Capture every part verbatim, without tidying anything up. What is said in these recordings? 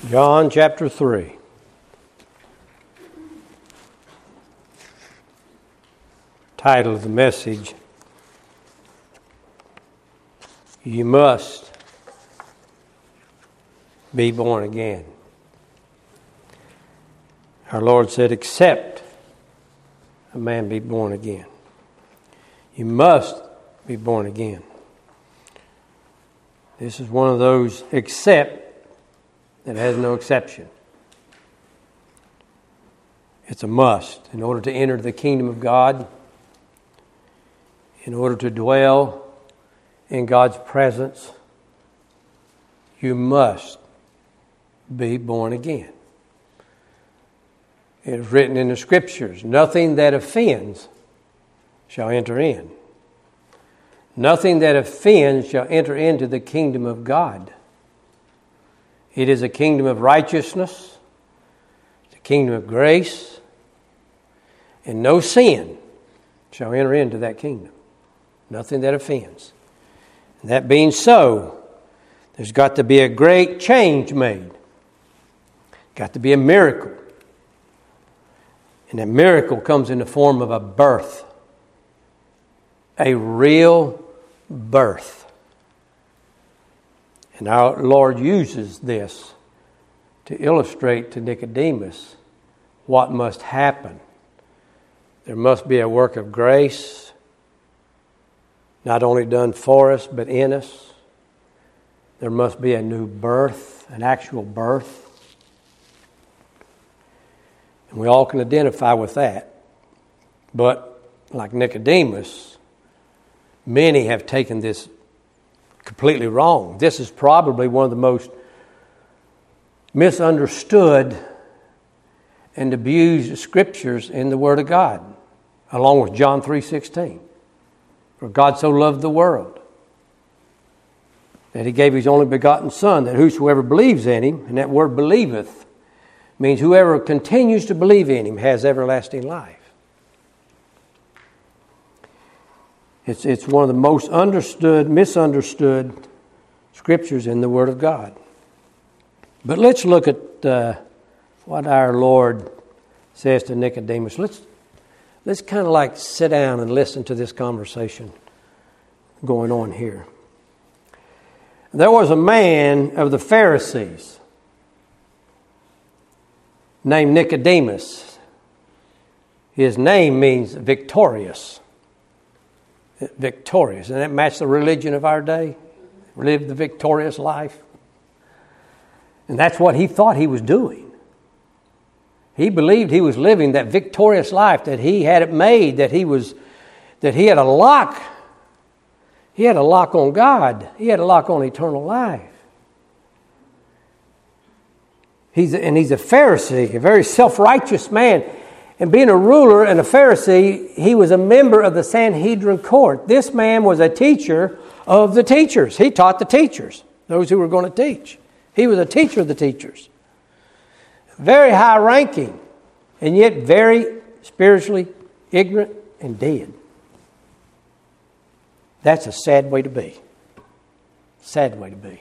John chapter three. Title of the message, You Must Be Born Again. Our Lord said, except a man be born again. You must be born again. This is one of those except that has no exception. It's a must. In order to enter the kingdom of God, in order to dwell in God's presence, you must be born again. It is written in the Scriptures, nothing that offends shall enter in. Nothing that offends shall enter into the kingdom of God. It is a kingdom of righteousness, it's a kingdom of grace, and no sin shall enter into that kingdom. Nothing that offends. And that being so, there's got to be a great change made. Got to be a miracle. And that miracle comes in the form of a birth. A real birth. And our Lord uses this to illustrate to Nicodemus what must happen. There must be a work of grace, not only done for us, but in us. There must be a new birth, an actual birth. And we all can identify with that. But like Nicodemus, many have taken this completely wrong. This is probably one of the most misunderstood and abused scriptures in the Word of God, along with John three sixteen. For God so loved the world that He gave His only begotten Son, that whosoever believes in Him, and that word believeth means whoever continues to believe in Him has everlasting life. It's, it's one of the most understood, misunderstood scriptures in the Word of God. But let's look at uh, what our Lord says to Nicodemus. Let's let's kind of like sit down and listen to this conversation going on here. There was a man of the Pharisees named Nicodemus. His name means victorious. Victorious. And that match the religion of our day? Live the victorious life. And that's what he thought he was doing. He believed he was living that victorious life, that he had it made, that he was, that he had a lock. He had a lock on God. He had a lock on eternal life. He's a, and he's a Pharisee, a very self-righteous man. And being a ruler and a Pharisee, he was a member of the Sanhedrin court. This man was a teacher of the teachers. He taught the teachers, those who were going to teach. He was a teacher of the teachers. Very high ranking, and yet very spiritually ignorant and dead. That's a sad way to be. Sad way to be.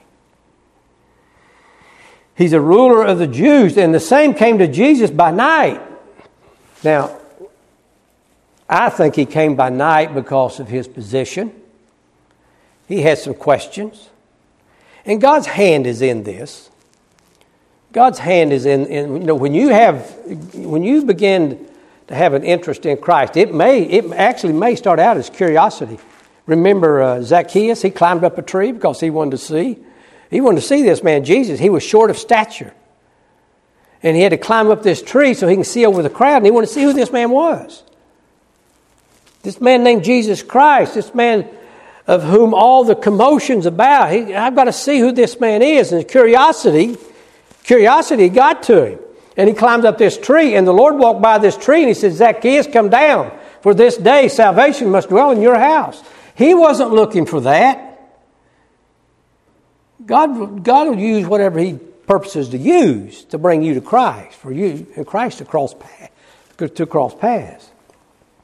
He's a ruler of the Jews, and the same came to Jesus by night. Now, I think he came by night because of his position. He had some questions. And God's hand is in this. God's hand is in, in you know, when you have, when you begin to have an interest in Christ, it may, it actually may start out as curiosity. Remember uh, Zacchaeus? He climbed up a tree because he wanted to see. He wanted to see this man, Jesus. He was short of stature. And he had to climb up this tree so he can see over the crowd. And he wanted to see who this man was. This man named Jesus Christ. This man of whom all the commotion's about. He, I've got to see who this man is. And curiosity, curiosity got to him. And he climbed up this tree. And the Lord walked by this tree and he said, Zacchaeus, come down. For this day salvation must dwell in your house. He wasn't looking for that. God, God will use whatever He purposes to use to bring you to Christ, for you and Christ to cross paths, to cross paths.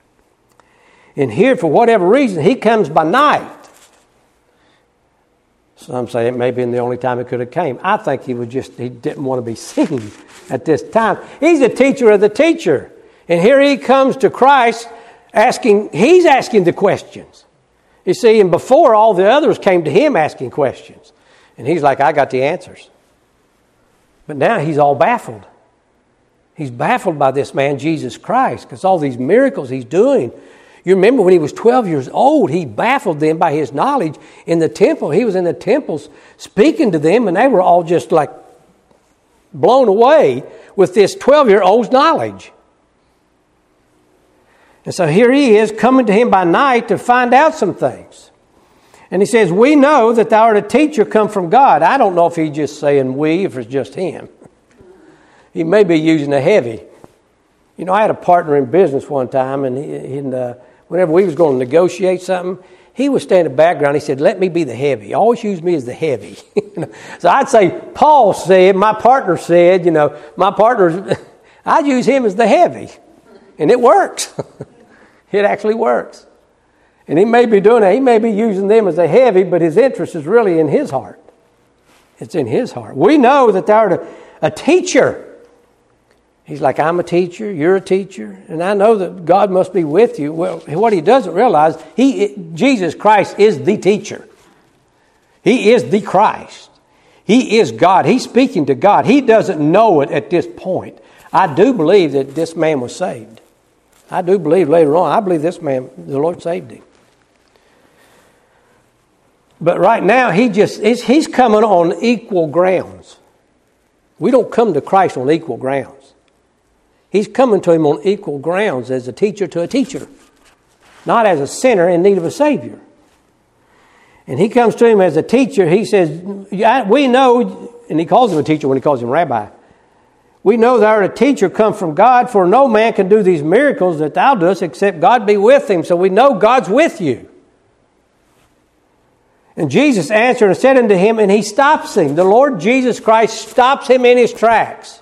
And here, for whatever reason, he comes by night. Some say it may have been the only time he could have came. I think he was just, he didn't want to be seen at this time. He's the teacher of the teacher. And here he comes to Christ asking, he's asking the questions. You see, and before all the others came to him asking questions. And he's like, I got the answers. But now he's all baffled. He's baffled by this man, Jesus Christ, because all these miracles he's doing. You remember when he was twelve years old, he baffled them by his knowledge in the temple. He was in the temples speaking to them, and they were all just like blown away with this twelve-year-old's knowledge. And so here he is coming to him by night to find out some things. And he says, we know that thou art a teacher come from God. I don't know if he's just saying we, if it's just him. He may be using a heavy. You know, I had a partner in business one time, and he, and, uh, whenever we was going to negotiate something, he would stand in the background. He said, let me be the heavy. Always use me as the heavy. So I'd say, Paul said, my partner said, you know, my partner, I'd use him as the heavy. And it works. It actually works. And he may be doing it. He may be using them as a heavy, but his interest is really in his heart. It's in his heart. We know that thou art a, a teacher. He's like, I'm a teacher, you're a teacher, and I know that God must be with you. Well, what he doesn't realize, he, Jesus Christ is the teacher. He is the Christ. He is God. He's speaking to God. He doesn't know it at this point. I do believe that this man was saved. I do believe later on, I believe this man, the Lord saved him. But right now, he just he's coming on equal grounds. We don't come to Christ on equal grounds. He's coming to him on equal grounds as a teacher to a teacher, not as a sinner in need of a Savior. And he comes to him as a teacher. He says, we know, and he calls him a teacher when he calls him rabbi. We know thou art a teacher come from God, for no man can do these miracles that thou dost except God be with him. So we know God's with you. And Jesus answered and said unto him, and he stops him. The Lord Jesus Christ stops him in his tracks.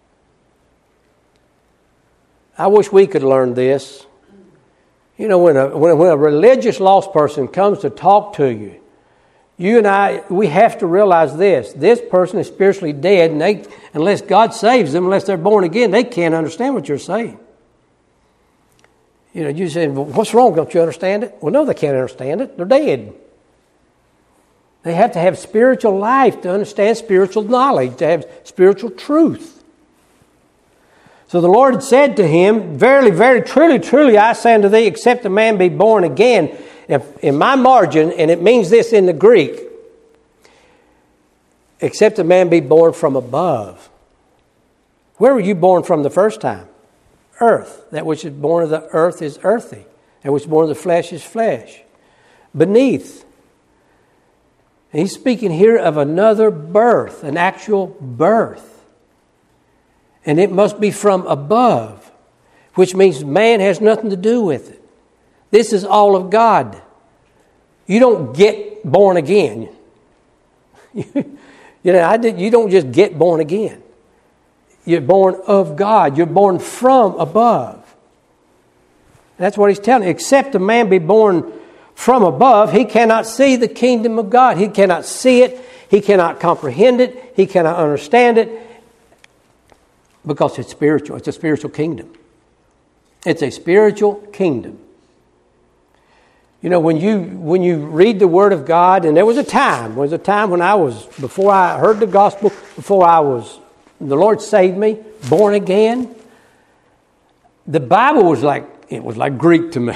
I wish we could learn this. You know, when a, when, when a religious lost person comes to talk to you, you and I, we have to realize this. This person is spiritually dead, and they, unless God saves them, unless they're born again, they can't understand what you're saying. You know, you say, well, what's wrong? Don't you understand it? Well, no, they can't understand it. They're dead. They have to have spiritual life to understand spiritual knowledge, to have spiritual truth. So the Lord said to him, verily, very truly, truly, I say unto thee, except a man be born again. If, in my margin, and it means this in the Greek, except a man be born from above. Where were you born from the first time? Earth. That which is born of the earth is earthy. That which is born of the flesh is flesh. Beneath. And he's speaking here of another birth, an actual birth. And it must be from above, which means man has nothing to do with it. This is all of God. You don't get born again. you know, I did, you don't just get born again. You're born of God. You're born from above. And that's what he's telling you. Except a man be born from above, he cannot see the kingdom of God. He cannot see it. He cannot comprehend it. He cannot understand it. Because it's spiritual. It's a spiritual kingdom. It's a spiritual kingdom. You know, when you when you read the Word of God, and there was a time, there was a time when I was, before I heard the gospel, before I was, the Lord saved me, born again. The Bible was like, it was like Greek to me.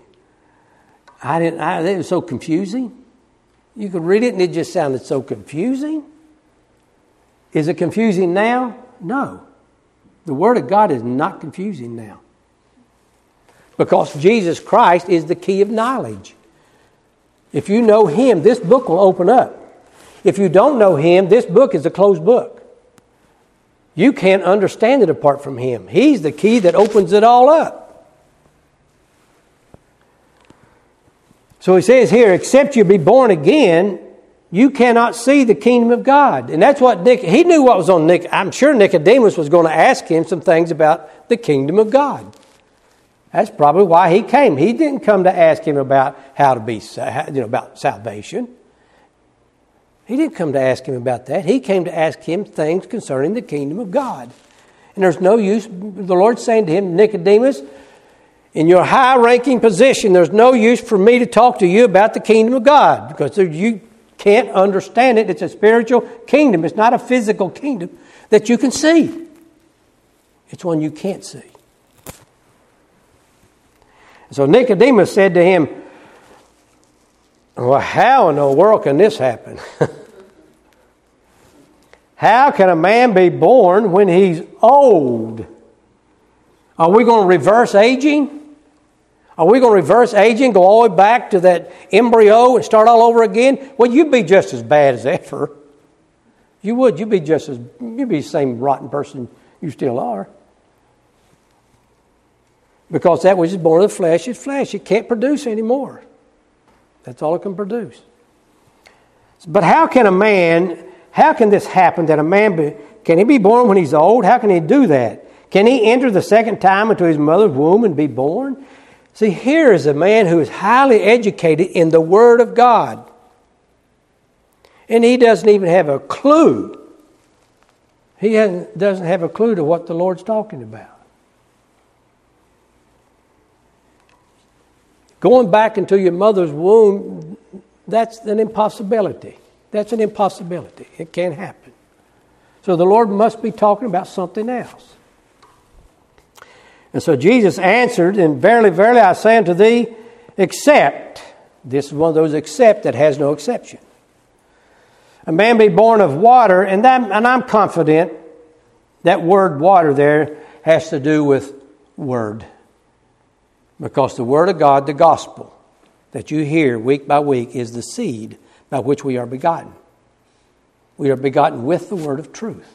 I didn't, I, it was so confusing. You could read it and it just sounded so confusing. Is it confusing now? No. The Word of God is not confusing now. Because Jesus Christ is the key of knowledge. If you know Him, this book will open up. If you don't know Him, this book is a closed book. You can't understand it apart from Him. He's the key that opens it all up. So He says here, except you be born again, you cannot see the kingdom of God. And that's what Nick, he knew what was on Nick. I'm sure Nicodemus was going to ask him some things about the kingdom of God. That's probably why he came. He didn't come to ask him about how to be, you know, about salvation. He didn't come to ask him about that. He came to ask him things concerning the kingdom of God. And there's no use, the Lord's saying to him, Nicodemus, in your high-ranking position, there's no use for me to talk to you about the kingdom of God because there, you can't understand it. It's a spiritual kingdom. It's not a physical kingdom that you can see. It's one you can't see. So Nicodemus said to him, well, how in the world can this happen? How can a man be born when he's old? Are we going to reverse aging? Are we going to reverse aging, go all the way back to that embryo and start all over again? Well, you'd be just as bad as ever. You would. You'd be just as, you'd be the same rotten person you still are. Because that which is born of the flesh is flesh. It can't produce anymore. That's all it can produce. But how can a man, how can this happen that a man, be, can he be born when he's old? How can he do that? Can he enter the second time into his mother's womb and be born? See, here is a man who is highly educated in the Word of God. And he doesn't even have a clue. He hasn't, doesn't have a clue to what the Lord's talking about. Going back into your mother's womb, that's an impossibility. That's an impossibility. It can't happen. So the Lord must be talking about something else. And so Jesus answered, and verily, verily, I say unto thee, except, this is one of those except that has no exception. A man be born of water, and, that, and I'm confident that word water there has to do with word. Because the Word of God, the gospel, that you hear week by week is the seed by which we are begotten. We are begotten with the word of truth.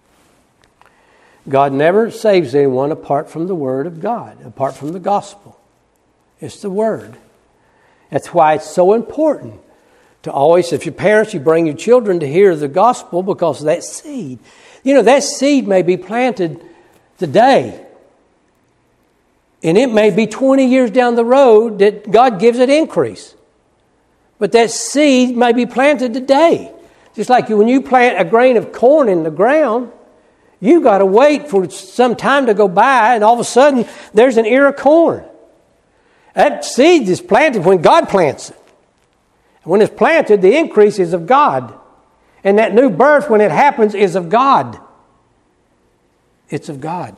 God never saves anyone apart from the Word of God, apart from the gospel. It's the Word. That's why it's so important to always, if you're parents, you bring your children to hear the gospel because of that seed. You know, that seed may be planted today. And it may be twenty years down the road that God gives it increase. But that seed may be planted today. Just like when you plant a grain of corn in the ground, you've got to wait for some time to go by, and all of a sudden there's an ear of corn. That seed is planted when God plants it. And when it's planted, the increase is of God. And that new birth, when it happens, is of God. It's of God.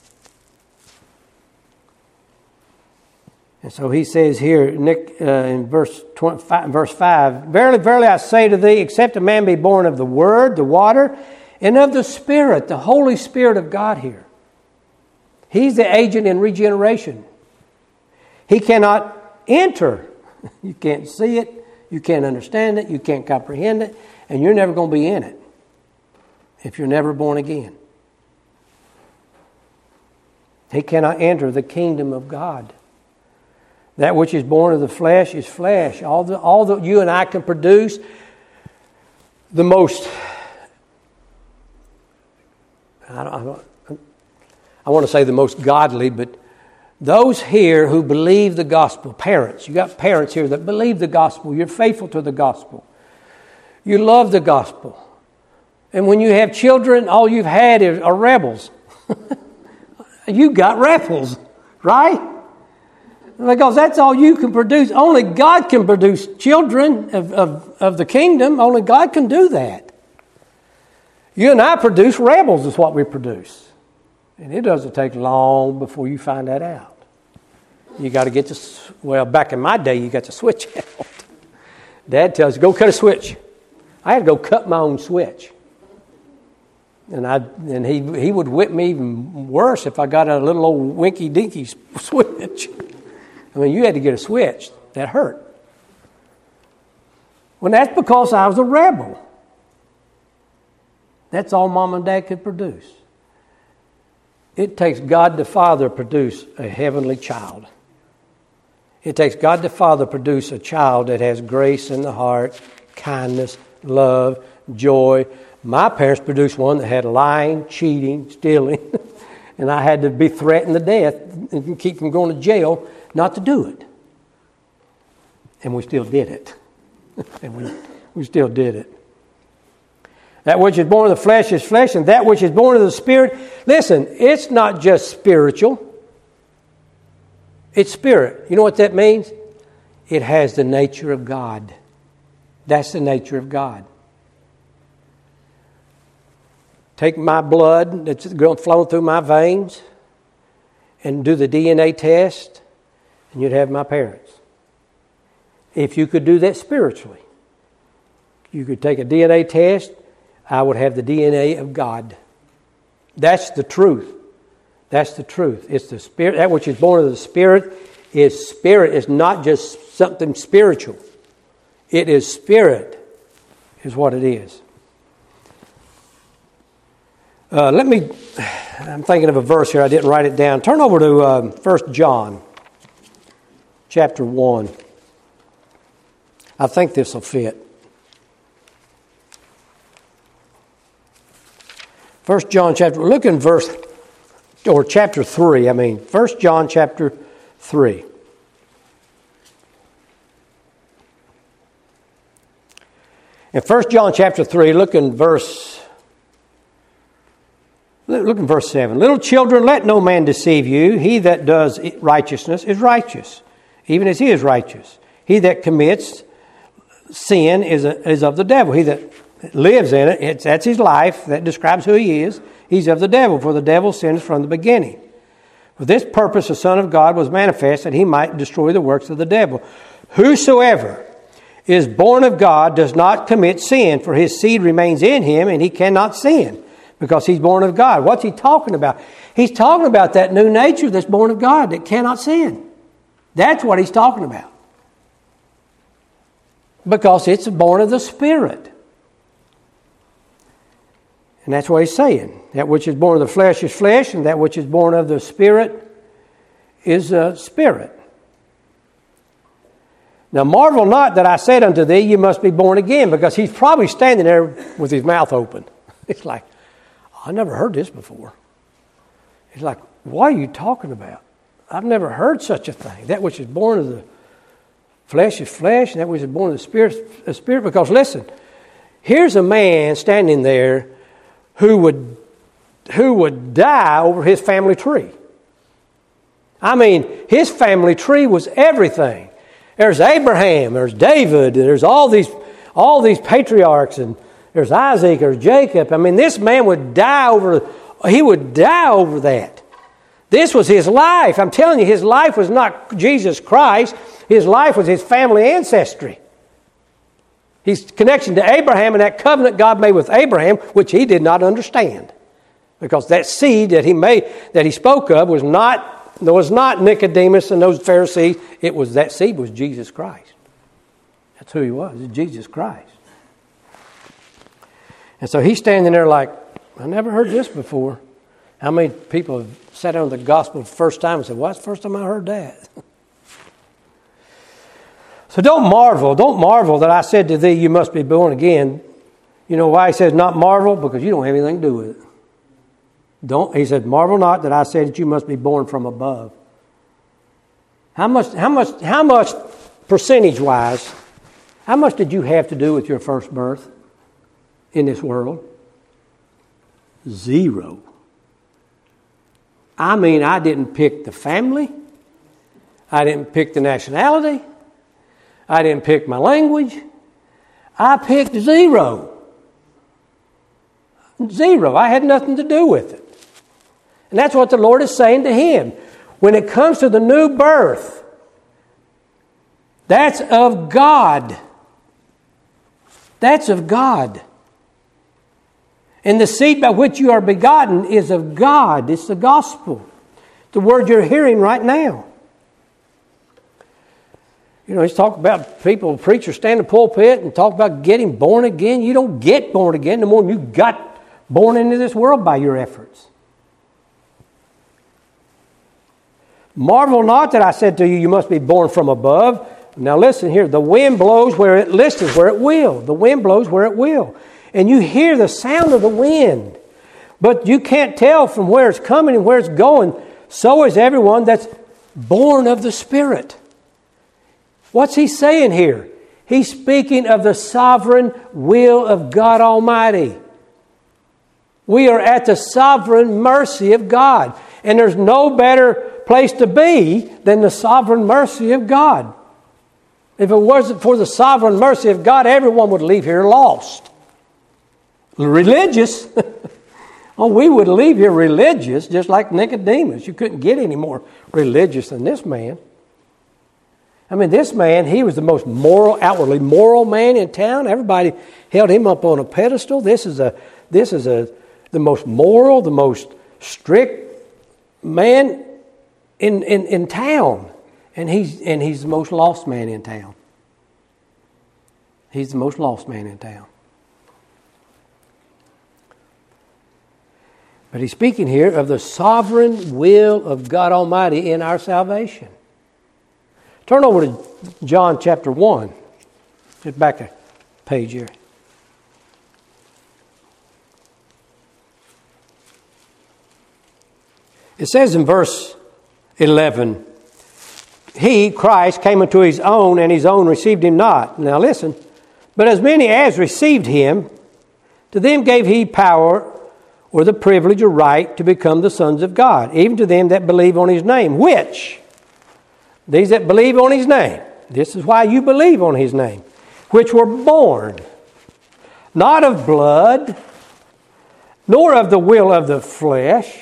And so he says here, Nick, uh, in verse twenty-five, verse five, verily, verily, I say to thee, except a man be born of the Word, the water, and of the Spirit, the Holy Spirit of God here. He's the agent in regeneration. He cannot enter. You can't see it. You can't understand it. You can't comprehend it. And you're never going to be in it if you're never born again. He cannot enter the kingdom of God. That which is born of the flesh is flesh. All the, all that you and I can produce, the most, I, don't, I want to say the most godly, but those here who believe the gospel, parents, you got parents here that believe the gospel, you're faithful to the gospel, you love the gospel. And when you have children, all you've had is, are rebels. You got rebels, right? Because that's all you can produce. Only God can produce children of, of, of the kingdom. Only God can do that. You and I produce rebels is what we produce. And it doesn't take long before you find that out. You got to get to, well, back in my day, you got to switch out. Dad tells you, go cut a switch. I had to go cut my own switch. And I and he he would whip me even worse if I got a little old winky-dinky switch. I mean, you had to get a switch. That hurt. Well, that's because I was a rebel. That's all Mom and Dad could produce. It takes God the Father to produce a heavenly child. It takes God the Father to produce a child that has grace in the heart, kindness, love, joy. My parents produced one that had lying, cheating, stealing, and I had to be threatened to death and keep from going to jail not to do it. And we still did it. and we, we still did it. That which is born of the flesh is flesh, and that which is born of the Spirit. Listen, it's not just spiritual. It's spirit. You know what that means? It has the nature of God. That's the nature of God. Take my blood that's flowing through my veins and do the D N A test, and you'd have my parents. If you could do that spiritually, you could take a D N A test, I would have the D N A of God. That's the truth. That's the truth. It's the Spirit. That which is born of the Spirit is spirit. It's not just something spiritual. It is spirit, is what it is. Uh, let me, I'm thinking of a verse here. I didn't write it down. Turn over to um, First John, chapter one. I think this will fit. First John chapter, look in verse, or chapter three, I mean, First John chapter three. In First John chapter three, look in verse, look in verse seven. Little children, let no man deceive you. He that does righteousness is righteous, even as he is righteous. He that commits sin is, a, is of the devil. He that lives in it, it's, that's his life. That describes who he is. He's of the devil, for the devil sins from the beginning. For this purpose the Son of God was manifest, that he might destroy the works of the devil. Whosoever is born of God does not commit sin, for his seed remains in him, and he cannot sin, because he's born of God. What's he talking about? He's talking about that new nature that's born of God that cannot sin. That's what he's talking about. Because it's born of the Spirit. And that's what he's saying. That which is born of the flesh is flesh, and that which is born of the Spirit is uh, spirit. Now marvel not that I said unto thee, you must be born again, because he's probably standing there with his mouth open. It's like, I never heard this before. It's like, what are you talking about? I've never heard such a thing. That which is born of the flesh is flesh, and that which is born of the Spirit is spirit. Because listen, here's a man standing there who would who would die over his family tree. I mean, his family tree was everything. There's Abraham, there's David, there's all these all these patriarchs, and there's Isaac, there's Jacob. I mean, this man would die over, he would die over that. This was his life. I'm telling you, his life was not Jesus Christ. His life was his family ancestry. His connection to Abraham and that covenant God made with Abraham, which he did not understand. Because that seed that he made, that he spoke of, was not, was not Nicodemus and those Pharisees. It was, that seed was Jesus Christ. That's who he was, Jesus Christ. And so he's standing there like, I never heard this before. How many people have sat down the gospel the first time and said, well, that's the first time I heard that. So don't marvel, don't marvel that I said to thee, you must be born again. You know why he says not marvel? Because you don't have anything to do with it. Don't. He said, marvel not that I said that you must be born from above. How much, how much, how much percentage-wise, how much did you have to do with your first birth in this world? Zero. I mean, I didn't pick the family. I didn't pick the nationality. I didn't pick my language. I picked zero. Zero. I had nothing to do with it. And that's what the Lord is saying to him. When it comes to the new birth, that's of God. That's of God. And the seed by which you are begotten is of God. It's the gospel. The word you're hearing right now. You know, he's talking about people, preachers stand in the pulpit and talk about getting born again. You don't get born again no more than you got born into this world by your efforts. Marvel not that I said to you, you must be born from above. Now listen here, the wind blows where it listeth, where it will. The wind blows where it will. And you hear the sound of the wind, but you can't tell from where it's coming and where it's going. So is everyone that's born of the Spirit. What's he saying here? He's speaking of the sovereign will of God Almighty. We are at the sovereign mercy of God. And there's no better place to be than the sovereign mercy of God. If it wasn't for the sovereign mercy of God, everyone would leave here lost. Religious. Oh, we would leave here religious, just like Nicodemus. You couldn't get any more religious than this man. I mean, this man, he was the most moral, outwardly moral man in town. Everybody held him up on a pedestal. This is a, this is a, the most moral, the most strict man in, in, in town. And he's, and he's the most lost man in town. He's the most lost man in town. But he's speaking here of the sovereign will of God Almighty in our salvation. Turn over to John chapter one. Just back a page here. It says in verse eleven, He, Christ, came unto His own, and His own received Him not. Now listen. But as many as received Him, to them gave He power, or the privilege or right, to become the sons of God, even to them that believe on His name. Which? These that believe on His name. This is why you believe on His name. Which were born, not of blood, nor of the will of the flesh.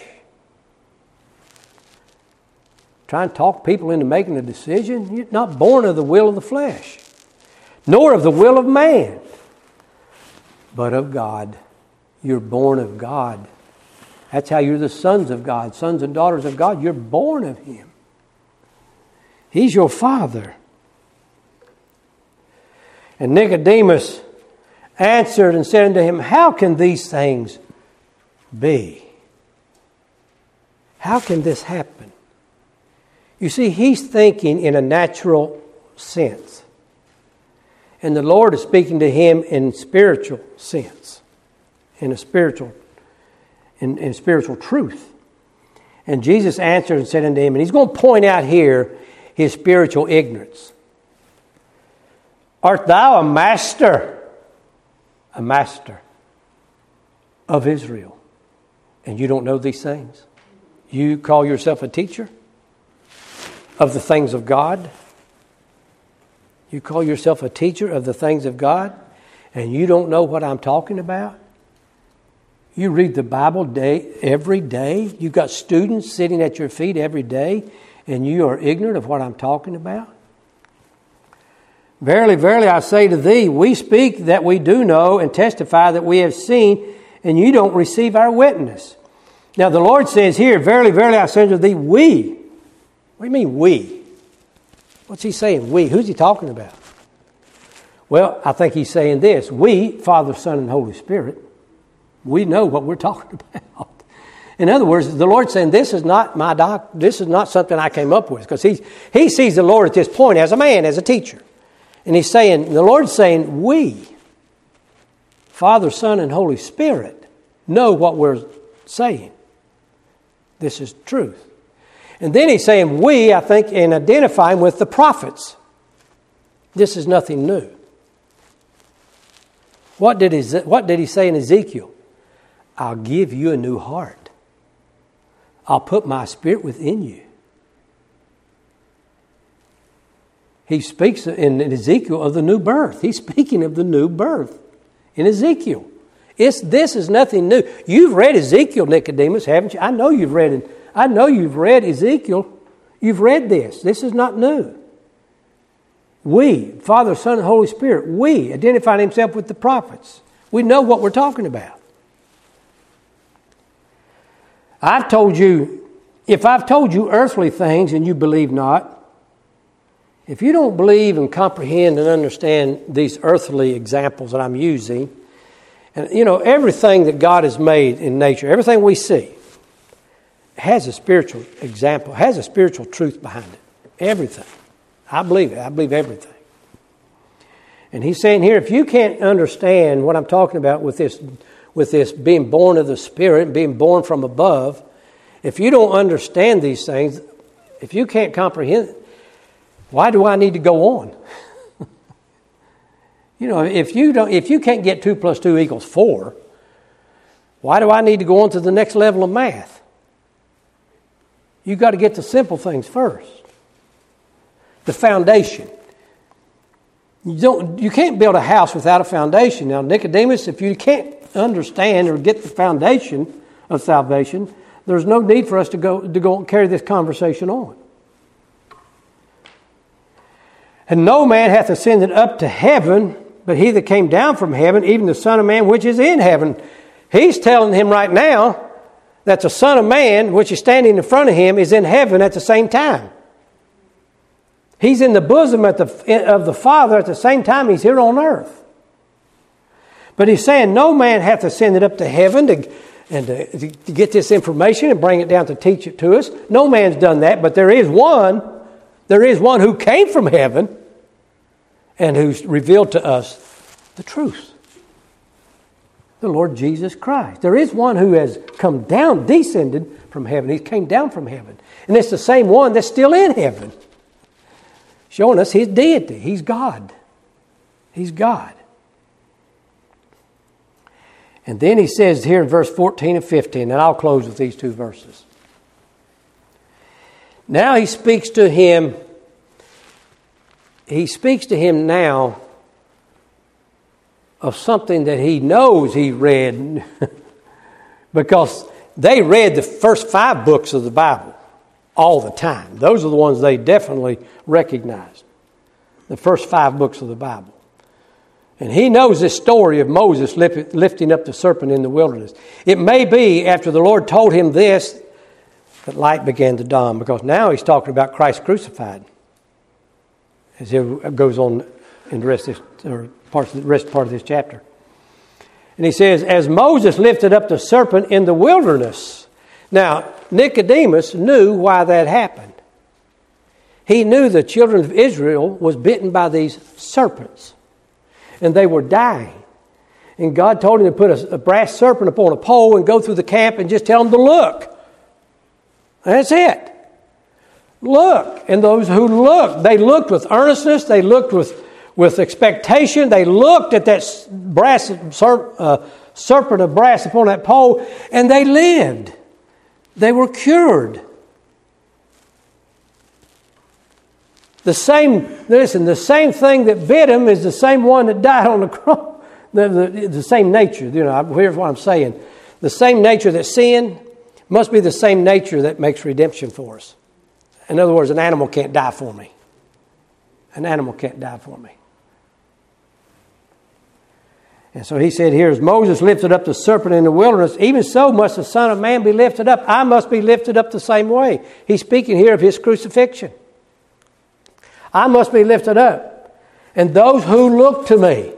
Trying to talk people into making a decision. You're not born of the will of the flesh, nor of the will of man, but of God. You're born of God. That's how you're the sons of God, sons and daughters of God. You're born of Him. He's your Father. And Nicodemus answered and said unto Him, How can these things be? How can this happen? You see, he's thinking in a natural sense. And the Lord is speaking to him in spiritual sense. In a spiritual, in, in spiritual truth. And Jesus answered and said unto him, and he's going to point out here his spiritual ignorance. Art thou a master, a master of Israel, and you don't know these things? You call yourself a teacher of the things of God? You call yourself a teacher of the things of God, and you don't know what I'm talking about? You read the Bible day every day. You've got students sitting at your feet every day, and you are ignorant of what I'm talking about? Verily, verily, I say to thee, we speak that we do know and testify that we have seen, and you don't receive our witness. Now, the Lord says here, verily, verily, I say unto thee, we. What do you mean, we? What's He saying, we? Who's He talking about? Well, I think He's saying this. We, Father, Son, and Holy Spirit, we know what we're talking about. In other words, the Lord's saying, this is not my doc, this is not something I came up with. Because he, he sees the Lord at this point as a man, as a teacher. And He's saying, the Lord's saying, we, Father, Son, and Holy Spirit, know what we're saying. This is truth. And then He's saying, we, I think, in identifying with the prophets. This is nothing new. What did, he, what did He say in Ezekiel? I'll give you a new heart. I'll put my spirit within you. He speaks in Ezekiel of the new birth. He's speaking of the new birth in Ezekiel. It's, this is nothing new. You've read Ezekiel, Nicodemus, haven't you? I know you've read it. I know you've read Ezekiel. You've read this. This is not new. We, Father, Son, and Holy Spirit, we identified Himself with the prophets. We know what we're talking about. I've told you, if I've told you earthly things and you believe not, if you don't believe and comprehend and understand these earthly examples that I'm using, and you know, everything that God has made in nature, everything we see, has a spiritual example, has a spiritual truth behind it. Everything. I believe it. I believe everything. And He's saying here, if you can't understand what I'm talking about with this, with this being born of the Spirit, being born from above, if you don't understand these things, if you can't comprehend, why do I need to go on? You know, if you don't, if you can't get two plus two equals four, Why do I need to go on to the next level of math? You've got to get the simple things first. The foundation. You don't. You can't build a house without a foundation. Now, Nicodemus, if you can't understand or get the foundation of salvation, there's no need for us to go to go and carry this conversation on. And no man hath ascended up to heaven, but he that came down from heaven, even the Son of Man which is in heaven. He's telling him right now that the Son of Man, which is standing in front of him, is in heaven at the same time. He's in the bosom at the, of the Father at the same time he's here on earth. But he's saying no man hath ascended up to heaven to, and to, to get this information and bring it down to teach it to us. No man's done that, but there is one. There is one who came from heaven and who's revealed to us the truth. The Lord Jesus Christ. There is one who has come down, descended from heaven. He came down from heaven. And it's the same one that's still in heaven, showing us his deity. He's God. He's God. And then he says here in verse fourteen and fifteen, and I'll close with these two verses. Now he speaks to him, he speaks to him now of something that he knows he read because they read the first five books of the Bible all the time. Those are the ones they definitely recognized. The first five books of the Bible. And he knows this story of Moses lifting up the serpent in the wilderness. It may be after the Lord told him this that light began to dawn, because now he's talking about Christ crucified as he goes on in the rest of this, or parts of the rest part of this chapter. And he says, as Moses lifted up the serpent in the wilderness. Now, Nicodemus knew why that happened. He knew the children of Israel was bitten by these serpents, and they were dying. And God told him to put a, a brass serpent upon a pole and go through the camp and just tell them to look. That's it. Look. And those who looked, they looked with earnestness. They looked with, with expectation. They looked at that brass serp, uh, serpent of brass upon that pole, and they lived. They were cured. The same, listen, the same thing that bit him is the same one that died on the cross. The, the, the same nature. You know, here's what I'm saying. The same nature that sin must be the same nature that makes redemption for us. In other words, an animal can't die for me. An animal can't die for me. And so he said here, as Moses lifted up the serpent in the wilderness, even so must the Son of Man be lifted up. I must be lifted up the same way. He's speaking here of his crucifixion. I must be lifted up. And those who look to me.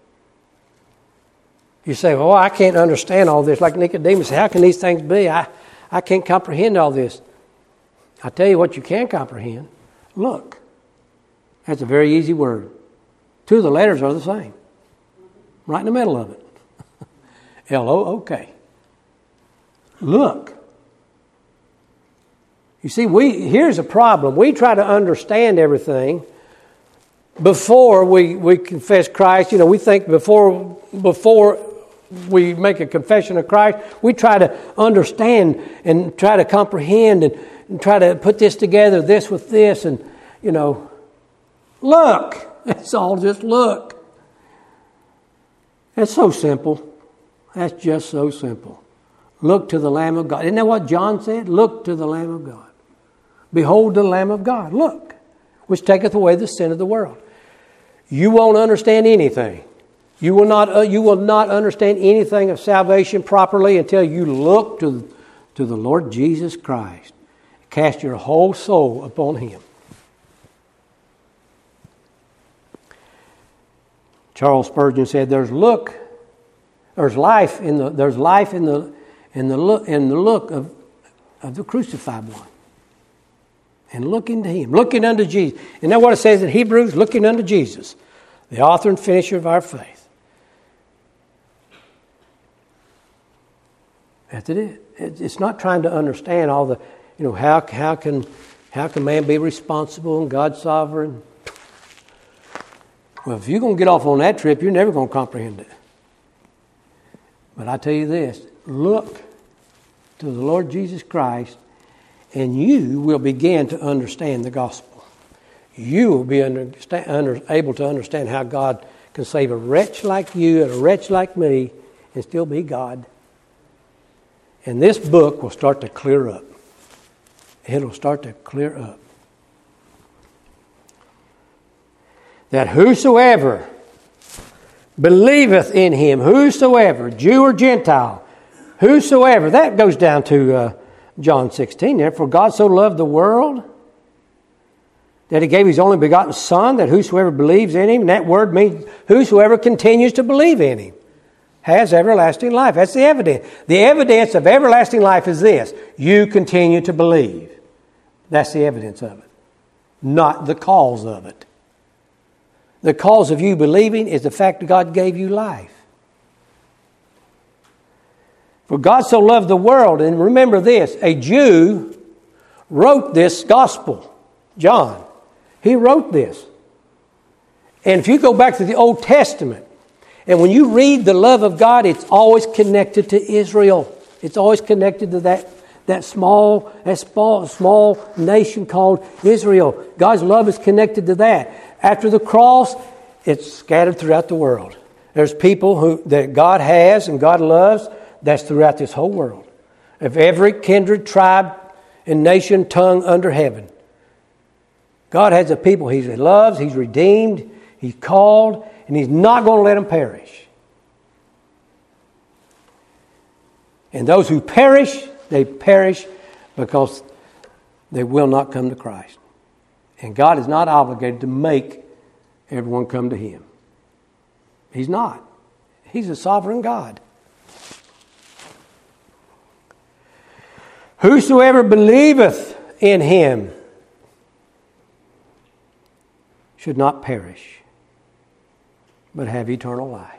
You say, well, I can't understand all this. Like Nicodemus, how can these things be? I, I can't comprehend all this. I'll tell you what you can comprehend. Look. That's a very easy word. Two of the letters are the same. Right in the middle of it. L O O K. Look. You see, we here's a problem. We try to understand everything before we, we confess Christ. You know, we think before before we make a confession of Christ, we try to understand and try to comprehend and, and try to put this together, this with this, and, you know, look. It's all just look. That's so simple. That's just so simple. Look to the Lamb of God. Isn't that what John said? Look to the Lamb of God. Behold the Lamb of God. Look, which taketh away the sin of the world. You won't understand anything. You will not. Uh, you will not understand anything of salvation properly until you look to to the Lord Jesus Christ. Cast your whole soul upon Him. Charles Spurgeon said, "There's look, there's life in the there's life in the in the look in the look of of the crucified one." And looking to Him, looking unto Jesus. Isn't that what it says in Hebrews? Looking unto Jesus, the author and finisher of our faith. That's it. It's not trying to understand all the, you know, how how can how can man be responsible and God sovereign? Well, if you're going to get off on that trip, you're never going to comprehend it. But I tell you this, look to the Lord Jesus Christ, and you will begin to understand the gospel. You will be understand, under, able to understand how God can save a wretch like you and a wretch like me and still be God. And this book will start to clear up. It'll start to clear up. That whosoever believeth in him, whosoever, Jew or Gentile, whosoever, that goes down to uh, John sixteen there. For God so loved the world that he gave his only begotten Son, that whosoever believes in him, and that word means whosoever continues to believe in him, has everlasting life. That's the evidence. The evidence of everlasting life is this: you continue to believe. That's the evidence of it, not the cause of it. The cause of you believing is the fact that God gave you life. For God so loved the world, and remember this, a Jew wrote this gospel, John. He wrote this. And if you go back to the Old Testament, and when you read the love of God, it's always connected to Israel. It's always connected to that, that small, that small, small nation called Israel. God's love is connected to that. After the cross, it's scattered throughout the world. There's people who that God has and God loves. That's throughout this whole world. Of every kindred, tribe, and nation, tongue under heaven. God has a people He loves, He's redeemed, He's called, and He's not going to let them perish. And those who perish, they perish because they will not come to Christ. And God is not obligated to make everyone come to Him. He's not. He's a sovereign God. Whosoever believeth in Him should not perish, but have eternal life.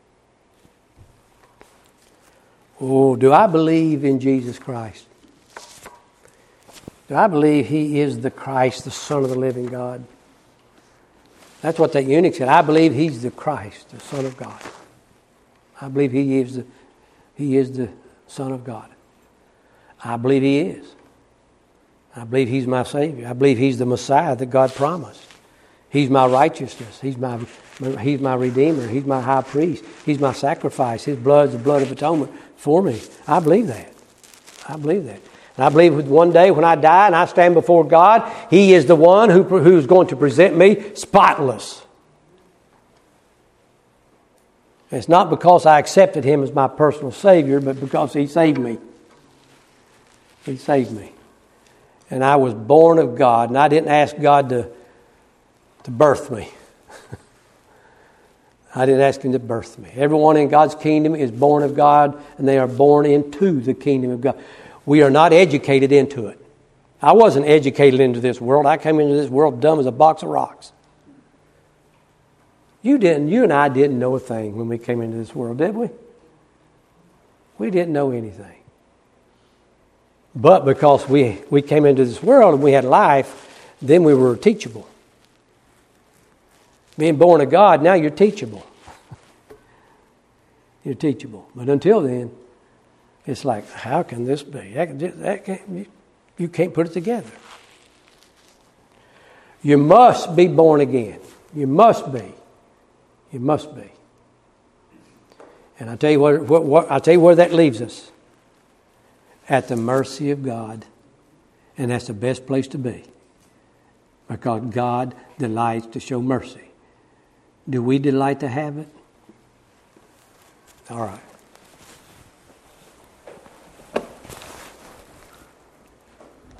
Oh, do I believe in Jesus Christ? Do I believe He is the Christ, the Son of the living God? That's what that eunuch said. I believe He's the Christ, the Son of God. I believe He is the, He is the Son of God. I believe He is. I believe He's my Savior. I believe He's the Messiah that God promised. He's my righteousness. He's my, He's my Redeemer. He's my High Priest. He's my sacrifice. His blood is the blood of atonement for me. I believe that. I believe that. And I believe one day when I die and I stand before God, He is the one who, who's going to present me spotless. And it's not because I accepted Him as my personal Savior, but because He saved me. He saved me. And I was born of God, and I didn't ask God to, to birth me. I didn't ask Him to birth me. Everyone in God's kingdom is born of God, and they are born into the kingdom of God. We are not educated into it. I wasn't educated into this world. I came into this world dumb as a box of rocks. You didn't. You and I didn't know a thing when we came into this world, did we? We didn't know anything. But because we, we came into this world and we had life, then we were teachable. Being born of God, now you're teachable. You're teachable. But until then, it's like, how can this be? That, that can't, you, you can't put it together. You must be born again. You must be. You must be. And I tell you what, what, what I tell you where that leaves us. At the mercy of God. And that's the best place to be. Because God delights to show mercy. Do we delight to have it? All right.